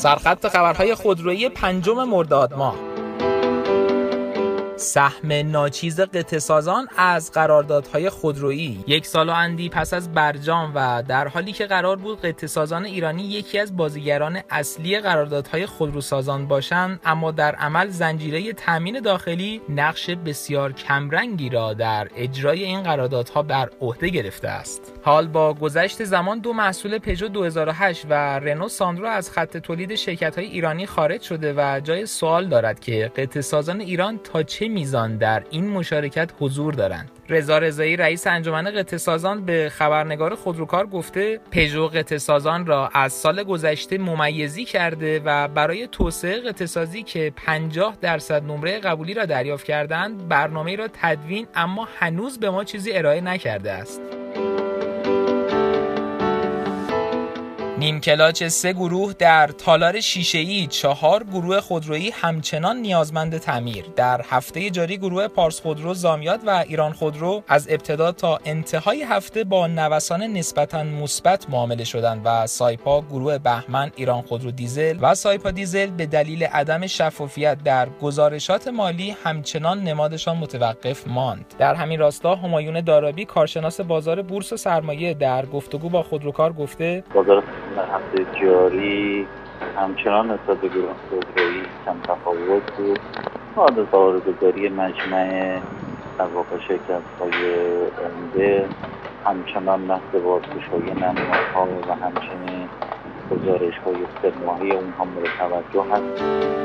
سرخط خبرهای خودرویی 5 مرداد ماه. سهم ناچیز قطعه‌سازان از قراردادهای خودرویی. 1 سال و اندی پس از برجام و در حالی که قرار بود قطعه‌سازان ایرانی یکی از بازیگران اصلی قراردادهای خودروسازان باشند، اما در عمل زنجیره تامین داخلی نقش بسیار کمرنگی را در اجرای این قراردادها بر عهده گرفته است. حال با گذشت زمان 2 محصول پژو 2008 و رنو ساندرو از خط تولید شرکت‌های ایرانی خارج شده و جای سوال دارد که قطعه‌سازان ایران تا چه میزان در این مشارکت حضور دارند. رضا رضایی رئیس انجمن قطعه‌سازان به خبرنگار خودروکار گفته پژو قطعه‌سازان را از سال گذشته ممیزی کرده و برای توسعه قطعه‌سازی که 50% نمره قبولی را دریافت کردند برنامه‌ای را تدوین اما هنوز به ما چیزی ارائه نکرده است. نیمکلاچ 3 گروه در تالار شیشه‌ای 4 گروه خودرویی همچنان نیازمند تعمیر. در هفته جاری گروه پارس خودرو، زامیات و ایران خودرو از ابتدا تا انتهای هفته با نوسان نسبتاً مثبت معامله شدند و سایپا، گروه بهمن، ایران خودرو دیزل و سایپا دیزل به دلیل عدم شفافیت در گزارشات مالی همچنان نمادشان متوقف ماند. در همین راستا همایون دارابی کارشناس بازار بورس و سرمایه در گفتگو با خودروکار گفته بازار در هفته جاری همچنان نسبت به گروه خودرویی کم تفاوت بود. بعد سوارگذاری مجمع در واقع شرکت‌های عمده همچنان نسل بازگشایی نمودارها و همچنین گزارش‌های 3 ماهه اونها مورد توجه هست.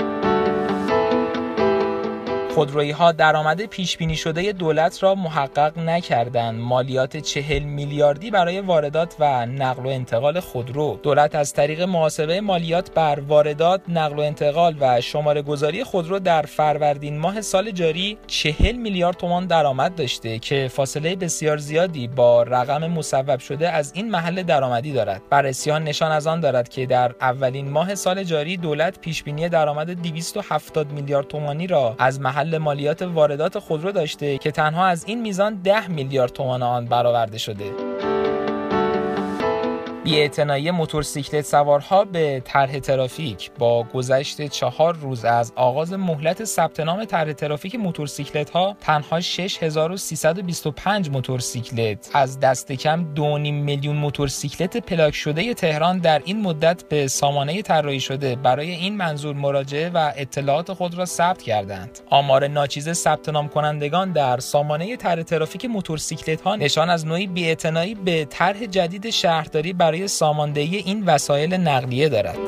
خودرویی‌ها درآمد پیش‌بینی شده دولت را محقق نکردند. مالیات 40 میلیاردی برای واردات و نقل و انتقال خودرو. دولت از طریق محاسبه مالیات بر واردات، نقل و انتقال و شماره‌گذاری خودرو در فروردین ماه سال جاری 40 میلیارد تومان درآمد داشته که فاصله بسیار زیادی با رقم مصوب شده از این محل درآمدی دارد. بررسی‌ها نشان از آن دارد که در اولین ماه سال جاری دولت پیش‌بینی درآمد 270 میلیارد تومانی را از محل مالیات واردات خودرو داشته که تنها از این میزان 10 میلیارد تومان آن برآورده شده. بی‌اعتنایی موتورسیکلت سوارها به طرح ترافیک. با گذشت 4 روز از آغاز مهلت ثبت نام طرح ترافیک موتورسیکلت‌ها، تنها 6325 موتورسیکلت از دست کم 2.5 میلیون موتورسیکلت پلاک شده تهران در این مدت به سامانه طراحی شده برای این منظور مراجعه و اطلاعات خود را ثبت کردند. آمار ناچیز ثبت نام کنندگان در سامانه طرح ترافیک موتورسیکلت‌ها نشان از نوعی بی‌اعتنایی به طرح جدید شهرداری برای ساماندهی این وسایل نقلیه دارد.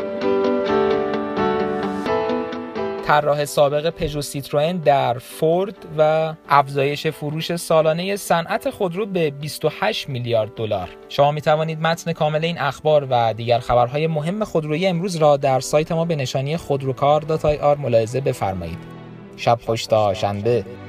طراح سابق پژو سیتروئن در فورد و افزایش فروش سالانه صنعت خودرو به 28 میلیارد دلار. شما می توانید متن کامل این اخبار و دیگر خبرهای مهم خودرویی امروز را در سایت ما به نشانی خودروکار.ir ملاحظه بفرمایید. شب خوش تا شنبه.